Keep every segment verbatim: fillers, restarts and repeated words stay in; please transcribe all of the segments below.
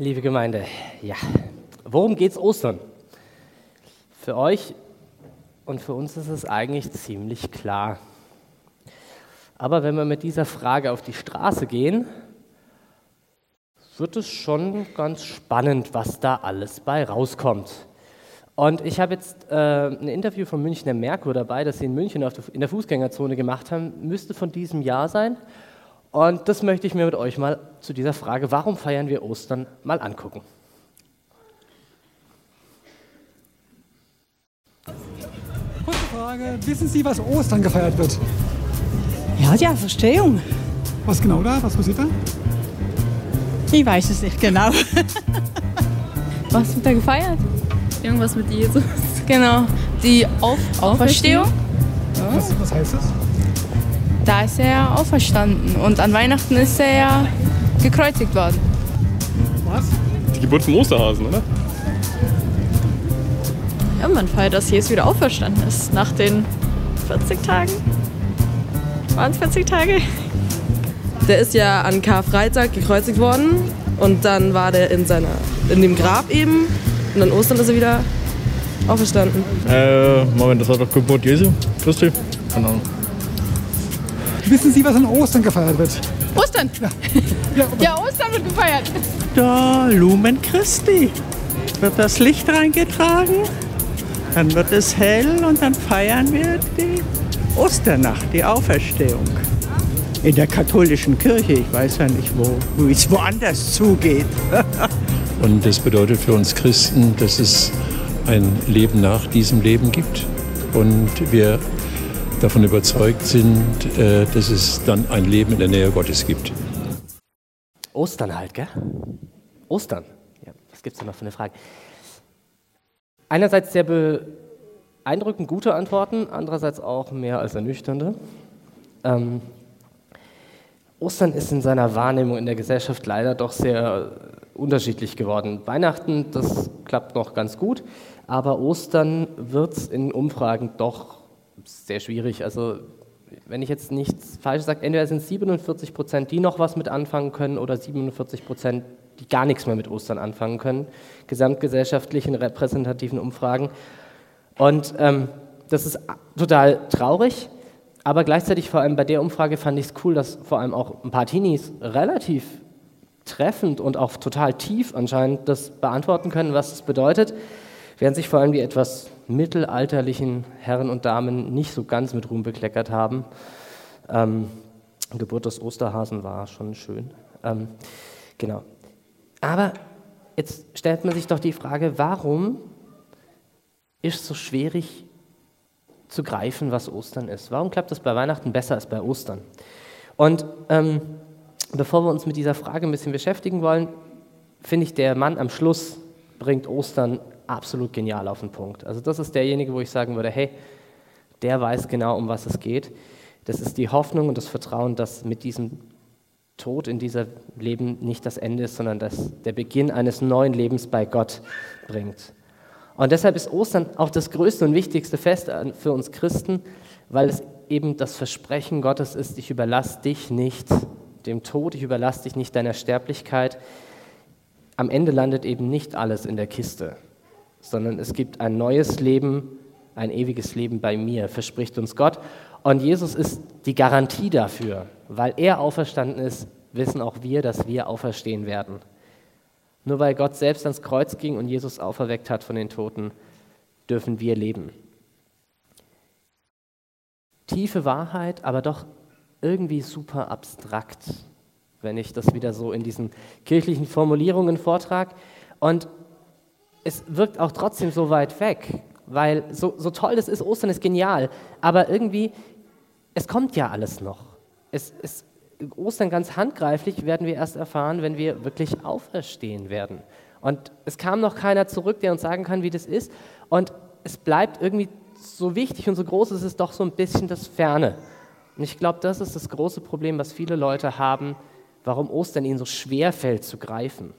Liebe Gemeinde, ja, worum geht's Ostern? Für euch und für uns ist es eigentlich ziemlich klar. Aber wenn wir mit dieser Frage auf die Straße gehen, wird es schon ganz spannend, was da alles bei rauskommt. Und ich habe jetzt äh, ein Interview vom Münchner Merkur dabei, das sie in München auf der, in der Fußgängerzone gemacht haben, müsste von diesem Jahr sein. Und das möchte ich mir mit euch mal zu dieser Frage, warum feiern wir Ostern, mal angucken. Kurze Frage, wissen Sie, was Ostern gefeiert wird? Ja, die Auferstehung. Was genau da? Was passiert da? Ich weiß es nicht genau. Was wird da gefeiert? Irgendwas mit Jesus. Genau, die Auf Auferstehung. Ja. Was, was heißt das? Da ist er auferstanden und an Weihnachten ist er ja gekreuzigt worden. Was? Die Geburt vom Osterhasen, oder? Ja, man feiert, dass Jesus wieder auferstanden ist. Nach den vierzig Tagen. Waren es vierzig Tage? Der ist ja an Karfreitag gekreuzigt worden und dann war der in, seiner, in dem Grab eben und an Ostern ist er wieder auferstanden. Äh, Moment, das war doch Geburt Jesu Christi? Keine Ahnung. Wissen Sie, was an Ostern gefeiert wird? Ostern? Ja, ja, Ja, Ostern wird gefeiert. Da Lumen Christi. Wird das Licht reingetragen, dann wird es hell und dann feiern wir die Osternacht, die Auferstehung. In der katholischen Kirche, ich weiß ja nicht, wo, wo es woanders zugeht. Und das bedeutet für uns Christen, dass es ein Leben nach diesem Leben gibt und wir davon überzeugt sind, dass es dann ein Leben in der Nähe Gottes gibt. Ostern halt, gell? Ostern. Ja, was gibt's da noch für eine Frage? Einerseits sehr beeindruckend gute Antworten, andererseits auch mehr als ernüchternde. Ähm, Ostern ist in seiner Wahrnehmung in der Gesellschaft leider doch sehr unterschiedlich geworden. Weihnachten, das klappt noch ganz gut, aber Ostern wird es in Umfragen doch sehr schwierig. Also wenn ich jetzt nichts Falsches sage, entweder sind es siebenundvierzig Prozent, die noch was mit anfangen können oder siebenundvierzig Prozent, die gar nichts mehr mit Ostern anfangen können, gesamtgesellschaftlichen repräsentativen Umfragen. Und ähm, das ist total traurig, aber gleichzeitig vor allem bei der Umfrage fand ich es cool, dass vor allem auch ein paar Teenies relativ treffend und auch total tief anscheinend das beantworten können, was es bedeutet, während sich vor allem die etwas mittelalterlichen Herren und Damen nicht so ganz mit Ruhm bekleckert haben. Ähm, Geburt des Osterhasen war schon schön. Ähm, genau. Aber jetzt stellt man sich doch die Frage, warum ist es so schwierig zu greifen, was Ostern ist? Warum klappt das bei Weihnachten besser als bei Ostern? Und ähm, bevor wir uns mit dieser Frage ein bisschen beschäftigen wollen, finde ich, der Mann am Schluss bringt Ostern absolut genial auf den Punkt. Also das ist derjenige, wo ich sagen würde, hey, der weiß genau, um was es geht. Das ist die Hoffnung und das Vertrauen, dass mit diesem Tod in diesem Leben nicht das Ende ist, sondern dass der Beginn eines neuen Lebens bei Gott bringt. Und deshalb ist Ostern auch das größte und wichtigste Fest für uns Christen, weil es eben das Versprechen Gottes ist, ich überlasse dich nicht dem Tod, ich überlasse dich nicht deiner Sterblichkeit. Am Ende landet eben nicht alles in der Kiste, sondern es gibt ein neues Leben, ein ewiges Leben bei mir, verspricht uns Gott. Und Jesus ist die Garantie dafür. Weil er auferstanden ist, wissen auch wir, dass wir auferstehen werden. Nur weil Gott selbst ans Kreuz ging und Jesus auferweckt hat von den Toten, dürfen wir leben. Tiefe Wahrheit, aber doch irgendwie super abstrakt, wenn ich das wieder so in diesen kirchlichen Formulierungen vortrage. Und es wirkt auch trotzdem so weit weg, weil so, so toll das ist, Ostern ist genial, aber irgendwie, es kommt ja alles noch. Es, es, Ostern ganz handgreiflich werden wir erst erfahren, wenn wir wirklich auferstehen werden. Und es kam noch keiner zurück, der uns sagen kann, wie das ist. Und es bleibt irgendwie so wichtig und so groß, ist es doch so ein bisschen das Ferne. Und ich glaube, das ist das große Problem, was viele Leute haben, warum Ostern ihnen so schwer fällt zu greifen.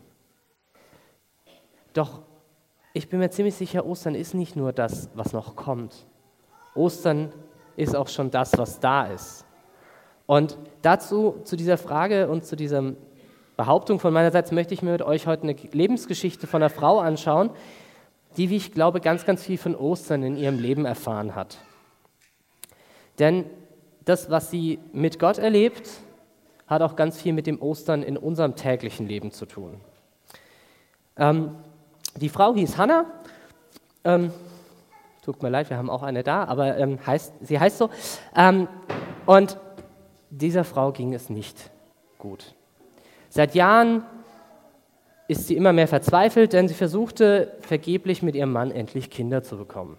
Doch ich bin mir ziemlich sicher, Ostern ist nicht nur das, was noch kommt. Ostern ist auch schon das, was da ist. Und dazu, zu dieser Frage und zu diesem Behauptung von meinerseits möchte ich mir mit euch heute eine Lebensgeschichte von einer Frau anschauen, die, wie ich glaube, ganz, ganz viel von Ostern in ihrem Leben erfahren hat. Denn das, was sie mit Gott erlebt, hat auch ganz viel mit dem Ostern in unserem täglichen Leben zu tun. Ähm, die Frau hieß Hannah. Ähm, tut mir leid, wir haben auch eine da, aber ähm, heißt, sie heißt so. Ähm, und dieser Frau ging es nicht gut. Seit Jahren ist sie immer mehr verzweifelt, denn sie versuchte vergeblich mit ihrem Mann endlich Kinder zu bekommen.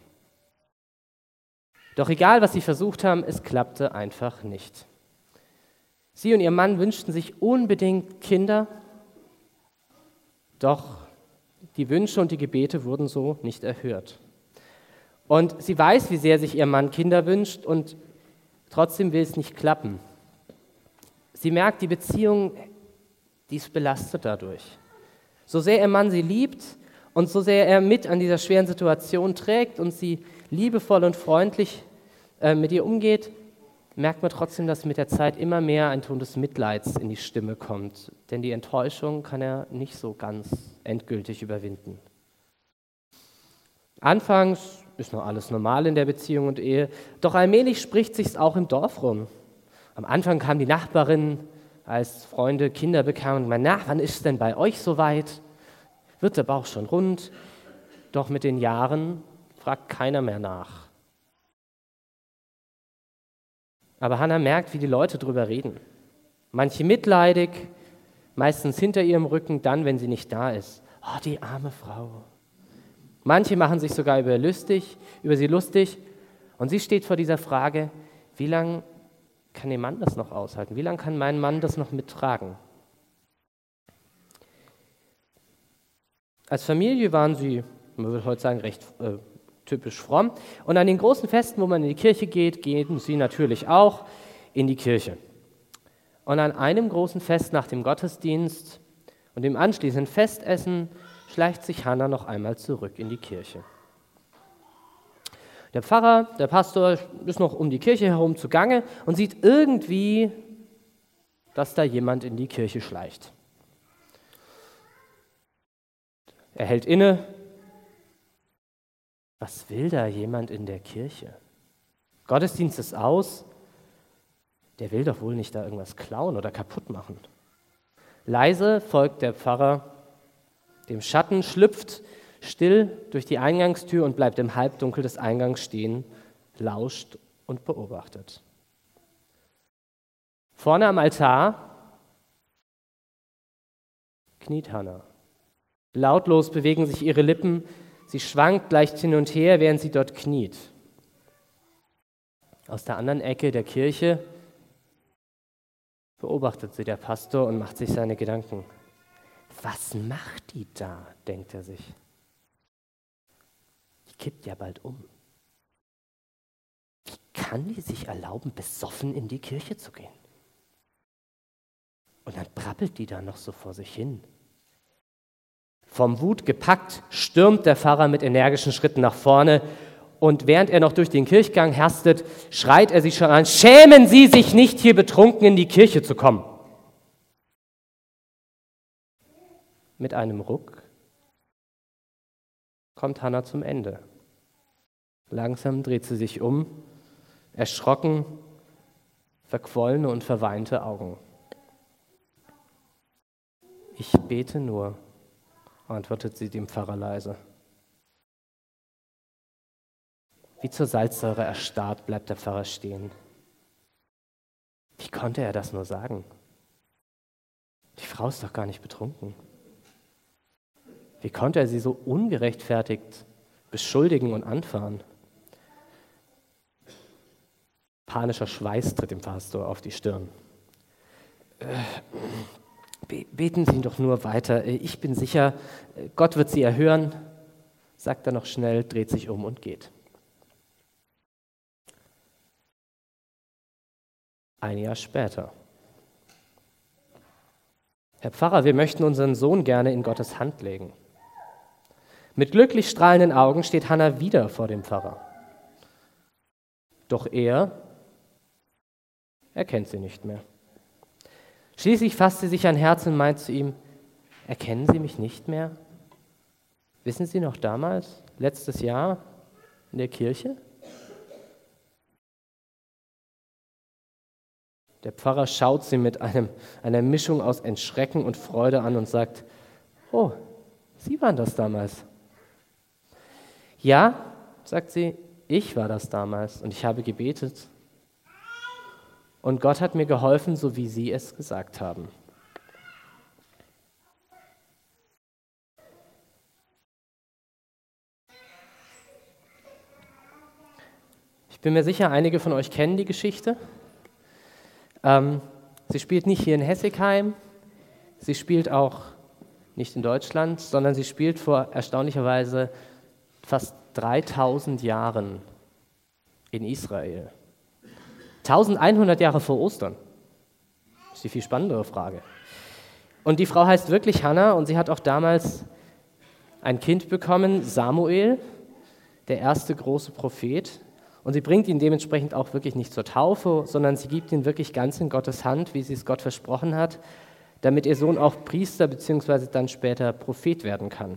Doch egal, was sie versucht haben, es klappte einfach nicht. Sie und ihr Mann wünschten sich unbedingt Kinder, doch die Wünsche und die Gebete wurden so nicht erhört. Und sie weiß, wie sehr sich ihr Mann Kinder wünscht und trotzdem will es nicht klappen. Sie merkt, die Beziehung, die ist belastet dadurch. So sehr ihr Mann sie liebt und so sehr er mit an dieser schweren Situation trägt und sie liebevoll und freundlich äh, mit ihr umgeht, merkt man trotzdem, dass mit der Zeit immer mehr ein Ton des Mitleids in die Stimme kommt. Denn die Enttäuschung kann er nicht so ganz endgültig überwinden. Anfangs ist noch alles normal in der Beziehung und Ehe, doch allmählich spricht sich's auch im Dorf rum. Am Anfang kamen die Nachbarinnen, als Freunde Kinder bekamen und meinten, na, wann ist es denn bei euch soweit? Wird der Bauch schon rund? Doch mit den Jahren fragt keiner mehr nach. Aber Hannah merkt, wie die Leute drüber reden. Manche mitleidig, meistens hinter ihrem Rücken, dann, wenn sie nicht da ist. Oh, die arme Frau. Manche machen sich sogar über, lustig, über sie lustig und sie steht vor dieser Frage, wie lange kann ihr Mann das noch aushalten? Wie lange kann mein Mann das noch mittragen? Als Familie waren sie, man würde heute sagen, recht äh, typisch fromm. Und an den großen Festen, wo man in die Kirche geht, gehen sie natürlich auch in die Kirche. Und an einem großen Fest nach dem Gottesdienst und dem anschließenden Festessen schleicht sich Hannah noch einmal zurück in die Kirche. Der Pfarrer, der Pastor, ist noch um die Kirche herum zugange und sieht irgendwie, dass da jemand in die Kirche schleicht. Er hält inne. Was will da jemand in der Kirche? Gottesdienst ist aus. Der will doch wohl nicht da irgendwas klauen oder kaputt machen. Leise folgt der Pfarrer dem Schatten, schlüpft still durch die Eingangstür und bleibt im Halbdunkel des Eingangs stehen, lauscht und beobachtet. Vorne am Altar kniet Hannah. Lautlos bewegen sich ihre Lippen, sie schwankt leicht hin und her, während sie dort kniet. Aus der anderen Ecke der Kirche beobachtet sie der Pastor und macht sich seine Gedanken. Was macht die da, denkt er sich. Die kippt ja bald um. Wie kann die sich erlauben, besoffen in die Kirche zu gehen? Und dann brabbelt die da noch so vor sich hin. Vom Wut gepackt stürmt der Pfarrer mit energischen Schritten nach vorne und während er noch durch den Kirchgang hastet, schreit er sie schon an, schämen Sie sich nicht, hier betrunken in die Kirche zu kommen. Mit einem Ruck kommt Hannah zum Ende. Langsam dreht sie sich um, erschrocken, verquollene und verweinte Augen. Ich bete nur, antwortet sie dem Pfarrer leise. Wie zur Salzsäure erstarrt bleibt der Pfarrer stehen. Wie konnte er das nur sagen? Die Frau ist doch gar nicht betrunken. Wie konnte er sie so ungerechtfertigt beschuldigen und anfahren? Panischer Schweiß tritt dem Pastor auf die Stirn. Äh, beten Sie doch nur weiter. Ich bin sicher, Gott wird Sie erhören, sagt er noch schnell, dreht sich um und geht. Ein Jahr später. Herr Pfarrer, wir möchten unseren Sohn gerne in Gottes Hand legen. Mit glücklich strahlenden Augen steht Hannah wieder vor dem Pfarrer. Doch er erkennt sie nicht mehr. Schließlich fasst sie sich ein Herz und meint zu ihm, erkennen Sie mich nicht mehr? Wissen Sie noch damals, letztes Jahr in der Kirche? Der Pfarrer schaut sie mit einem, einer Mischung aus Entschrecken und Freude an und sagt, oh, Sie waren das damals. Ja, sagt sie, ich war das damals und ich habe gebetet. Und Gott hat mir geholfen, so wie Sie es gesagt haben. Ich bin mir sicher, einige von euch kennen die Geschichte. Ähm, sie spielt nicht hier in Hessigheim, sie spielt auch nicht in Deutschland, sondern sie spielt vor erstaunlicherweise fast dreitausend Jahren in Israel. eintausendeinhundert Jahre vor Ostern. Das ist die viel spannendere Frage. Und die Frau heißt wirklich Hannah und sie hat auch damals ein Kind bekommen, Samuel, der erste große Prophet. Und sie bringt ihn dementsprechend auch wirklich nicht zur Taufe, sondern sie gibt ihn wirklich ganz in Gottes Hand, wie sie es Gott versprochen hat, damit ihr Sohn auch Priester bzw. dann später Prophet werden kann.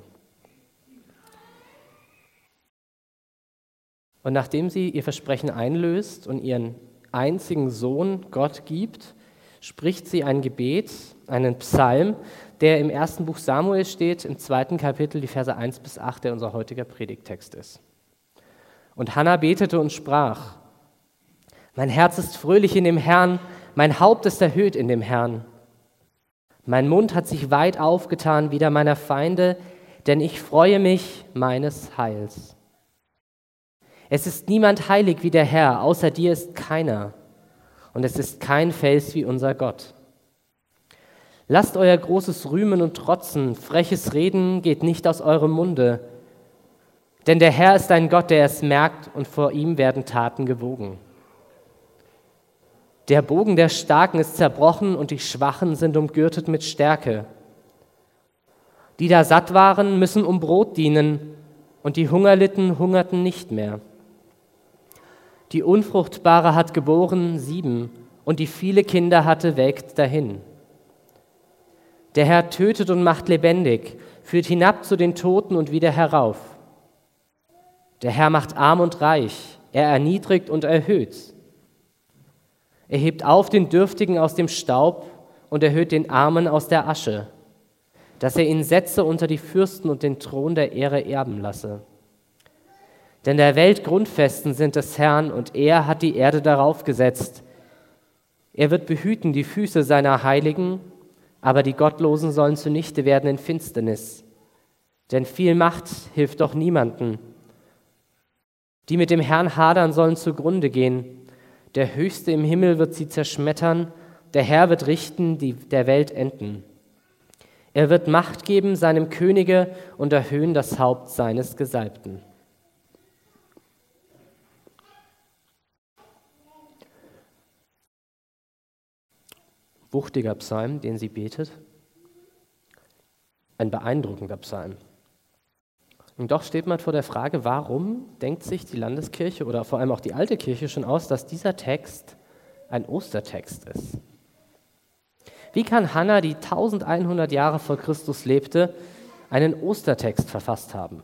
Und nachdem sie ihr Versprechen einlöst und ihren einzigen Sohn Gott gibt, spricht sie ein Gebet, einen Psalm, der im ersten Buch Samuel steht, im zweiten Kapitel, die Verse eins bis acht, der unser heutiger Predigttext ist. Und Hannah betete und sprach, mein Herz ist fröhlich in dem Herrn, mein Haupt ist erhöht in dem Herrn. Mein Mund hat sich weit aufgetan wider meiner Feinde, denn ich freue mich meines Heils. Es ist niemand heilig wie der Herr, außer dir ist keiner, und es ist kein Fels wie unser Gott. Lasst euer großes Rühmen und Trotzen, freches Reden geht nicht aus eurem Munde, denn der Herr ist ein Gott, der es merkt, und vor ihm werden Taten gewogen. Der Bogen der Starken ist zerbrochen und die Schwachen sind umgürtet mit Stärke. Die da satt waren, müssen um Brot dienen, und die Hungerlitten hungerten nicht mehr. Die Unfruchtbare hat geboren sieben, und die viele Kinder hatte, welkt dahin. Der Herr tötet und macht lebendig, führt hinab zu den Toten und wieder herauf. Der Herr macht arm und reich, er erniedrigt und erhöht. Er hebt auf den Dürftigen aus dem Staub und erhöht den Armen aus der Asche, dass er ihn setze unter die Fürsten und den Thron der Ehre erben lasse. Denn der Welt Grundfesten sind des Herrn und er hat die Erde darauf gesetzt. Er wird behüten die Füße seiner Heiligen, aber die Gottlosen sollen zunichte werden in Finsternis. Denn viel Macht hilft doch niemanden. Die mit dem Herrn hadern, sollen zugrunde gehen. Der Höchste im Himmel wird sie zerschmettern, der Herr wird richten, die der Welt enden. Er wird Macht geben seinem Könige und erhöhen das Haupt seines Gesalbten. Wuchtiger Psalm, den sie betet. Ein beeindruckender Psalm. Und doch steht man vor der Frage, warum denkt sich die Landeskirche oder vor allem auch die alte Kirche schon aus, dass dieser Text ein Ostertext ist? Wie kann Hannah, die eintausendeinhundert Jahre vor Christus lebte, einen Ostertext verfasst haben?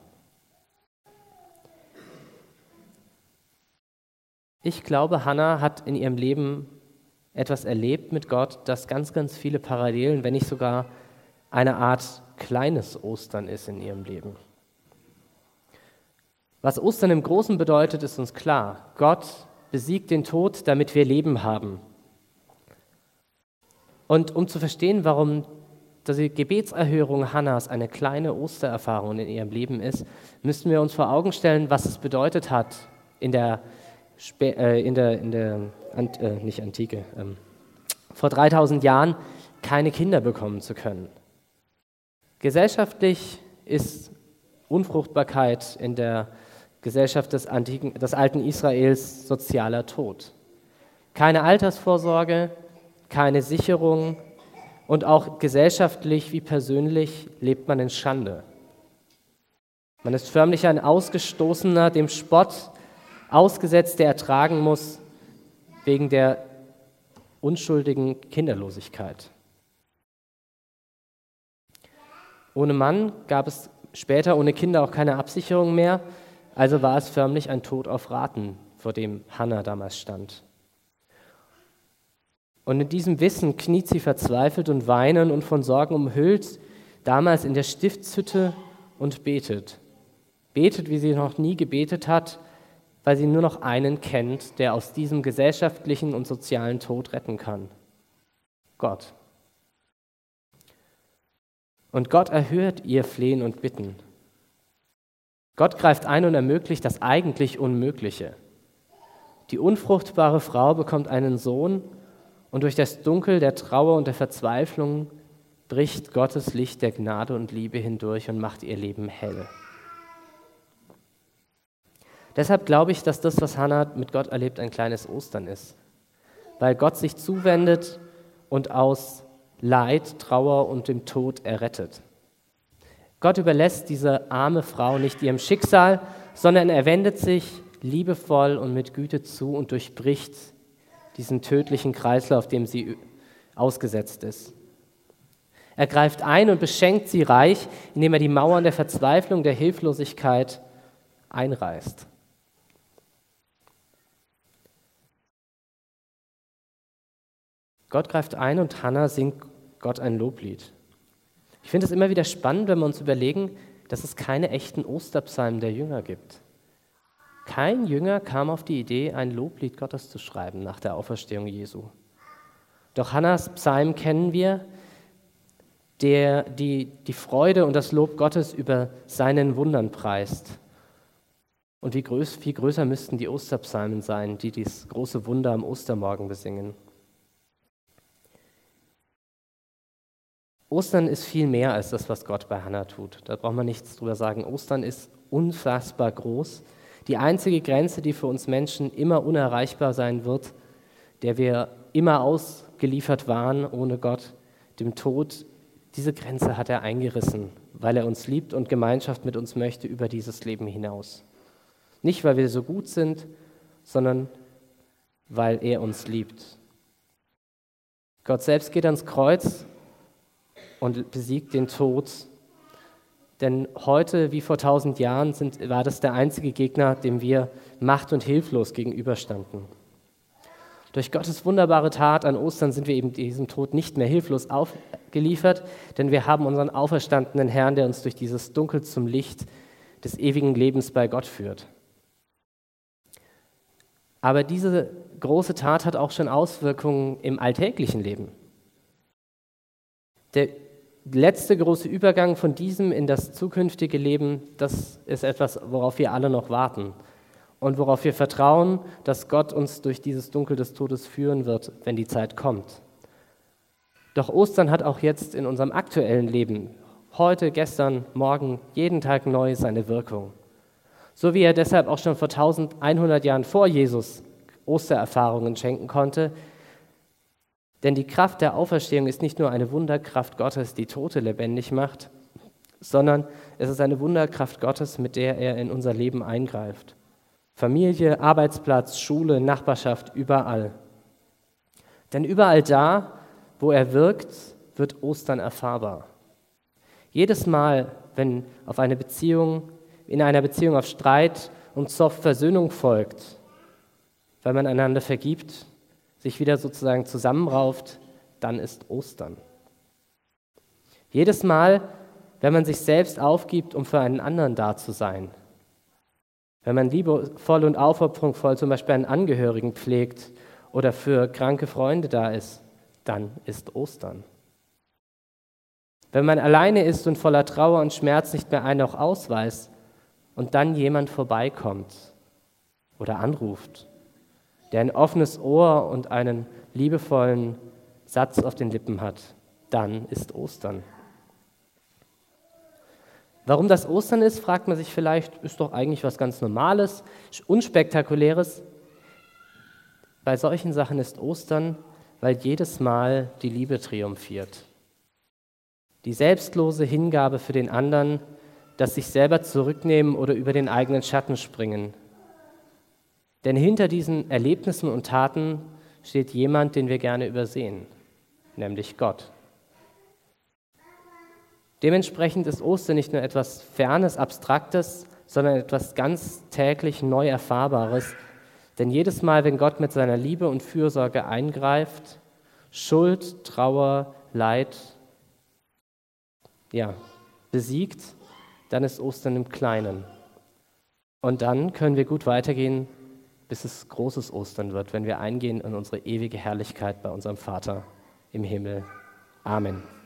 Ich glaube, Hannah hat in ihrem Leben etwas erlebt mit Gott, das ganz, ganz viele Parallelen, wenn nicht sogar eine Art kleines Ostern ist in ihrem Leben. Was Ostern im Großen bedeutet, ist uns klar. Gott besiegt den Tod, damit wir Leben haben. Und um zu verstehen, warum die Gebetserhörung Hannahs eine kleine Ostererfahrung in ihrem Leben ist, müssten wir uns vor Augen stellen, was es bedeutet hat, in der, in der, in der äh, nicht Antike, ähm, vor dreitausend Jahren keine Kinder bekommen zu können. Gesellschaftlich ist Unfruchtbarkeit in der Gesellschaft des, antiken, des alten Israels sozialer Tod. Keine Altersvorsorge, keine Sicherung und auch gesellschaftlich wie persönlich lebt man in Schande. Man ist förmlich ein Ausgestoßener, dem Spott ausgesetzt, der ertragen muss wegen der unschuldigen Kinderlosigkeit. Ohne Mann gab es später ohne Kinder auch keine Absicherung mehr, also war es förmlich ein Tod auf Raten, vor dem Hannah damals stand. Und in diesem Wissen kniet sie verzweifelt und weinend und von Sorgen umhüllt, damals in der Stiftshütte und betet. Betet, wie sie noch nie gebetet hat, weil sie nur noch einen kennt, der aus diesem gesellschaftlichen und sozialen Tod retten kann. Gott. Und Gott erhört ihr Flehen und Bitten. Gott greift ein und ermöglicht das eigentlich Unmögliche. Die unfruchtbare Frau bekommt einen Sohn und durch das Dunkel der Trauer und der Verzweiflung bricht Gottes Licht der Gnade und Liebe hindurch und macht ihr Leben hell. Deshalb glaube ich, dass das, was Hannah mit Gott erlebt, ein kleines Ostern ist. Weil Gott sich zuwendet und aus Leid, Trauer und dem Tod errettet. Gott überlässt diese arme Frau nicht ihrem Schicksal, sondern er wendet sich liebevoll und mit Güte zu und durchbricht diesen tödlichen Kreislauf, dem sie ausgesetzt ist. Er greift ein und beschenkt sie reich, indem er die Mauern der Verzweiflung, der Hilflosigkeit einreißt. Gott greift ein und Hannah singt Gott ein Loblied. Ich finde es immer wieder spannend, wenn wir uns überlegen, dass es keine echten Osterpsalmen der Jünger gibt. Kein Jünger kam auf die Idee, ein Loblied Gottes zu schreiben nach der Auferstehung Jesu. Doch Hannahs Psalm kennen wir, der die, die Freude und das Lob Gottes über seinen Wundern preist. Und wie größ, viel größer müssten die Osterpsalmen sein, die dieses große Wunder am Ostermorgen besingen. Ostern ist viel mehr als das, was Gott bei Hannah tut. Da braucht man nichts drüber sagen. Ostern ist unfassbar groß. Die einzige Grenze, die für uns Menschen immer unerreichbar sein wird, der wir immer ausgeliefert waren ohne Gott, dem Tod, diese Grenze hat er eingerissen, weil er uns liebt und Gemeinschaft mit uns möchte über dieses Leben hinaus. Nicht, weil wir so gut sind, sondern weil er uns liebt. Gott selbst geht ans Kreuz und besiegt den Tod. Denn heute, wie vor tausend Jahren, sind, war das der einzige Gegner, dem wir macht- und hilflos gegenüberstanden. Durch Gottes wunderbare Tat an Ostern sind wir eben diesem Tod nicht mehr hilflos aufgeliefert, denn wir haben unseren auferstandenen Herrn, der uns durch dieses Dunkel zum Licht des ewigen Lebens bei Gott führt. Aber diese große Tat hat auch schon Auswirkungen im alltäglichen Leben. Der letzte große Übergang von diesem in das zukünftige Leben, das ist etwas, worauf wir alle noch warten und worauf wir vertrauen, dass Gott uns durch dieses Dunkel des Todes führen wird, wenn die Zeit kommt. Doch Ostern hat auch jetzt in unserem aktuellen Leben, heute, gestern, morgen, jeden Tag neu seine Wirkung. So wie er deshalb auch schon vor eintausendeinhundert Jahren vor Jesus Ostererfahrungen schenken konnte. Denn die Kraft der Auferstehung ist nicht nur eine Wunderkraft Gottes, die Tote lebendig macht, sondern es ist eine Wunderkraft Gottes, mit der er in unser Leben eingreift. Familie, Arbeitsplatz, Schule, Nachbarschaft, überall. Denn überall da, wo er wirkt, wird Ostern erfahrbar. Jedes Mal, wenn auf eine Beziehung, in einer Beziehung auf Streit und Zoff Versöhnung folgt, weil man einander vergibt, sich wieder sozusagen zusammenrauft, dann ist Ostern. Jedes Mal, wenn man sich selbst aufgibt, um für einen anderen da zu sein, wenn man liebevoll und aufopferungsvoll zum Beispiel einen Angehörigen pflegt oder für kranke Freunde da ist, dann ist Ostern. Wenn man alleine ist und voller Trauer und Schmerz nicht mehr einen auch ausweist und dann jemand vorbeikommt oder anruft, der ein offenes Ohr und einen liebevollen Satz auf den Lippen hat, dann ist Ostern. Warum das Ostern ist, fragt man sich vielleicht, ist doch eigentlich was ganz Normales, Unspektakuläres. Bei solchen Sachen ist Ostern, weil jedes Mal die Liebe triumphiert. Die selbstlose Hingabe für den anderen, das sich selber zurücknehmen oder über den eigenen Schatten springen. Denn hinter diesen Erlebnissen und Taten steht jemand, den wir gerne übersehen, nämlich Gott. Dementsprechend ist Ostern nicht nur etwas Fernes, Abstraktes, sondern etwas ganz täglich neu Erfahrbares. Denn jedes Mal, wenn Gott mit seiner Liebe und Fürsorge eingreift, Schuld, Trauer, Leid, ja, besiegt, dann ist Ostern im Kleinen. Und dann können wir gut weitergehen, bis es großes Ostern wird, wenn wir eingehen in unsere ewige Herrlichkeit bei unserem Vater im Himmel. Amen.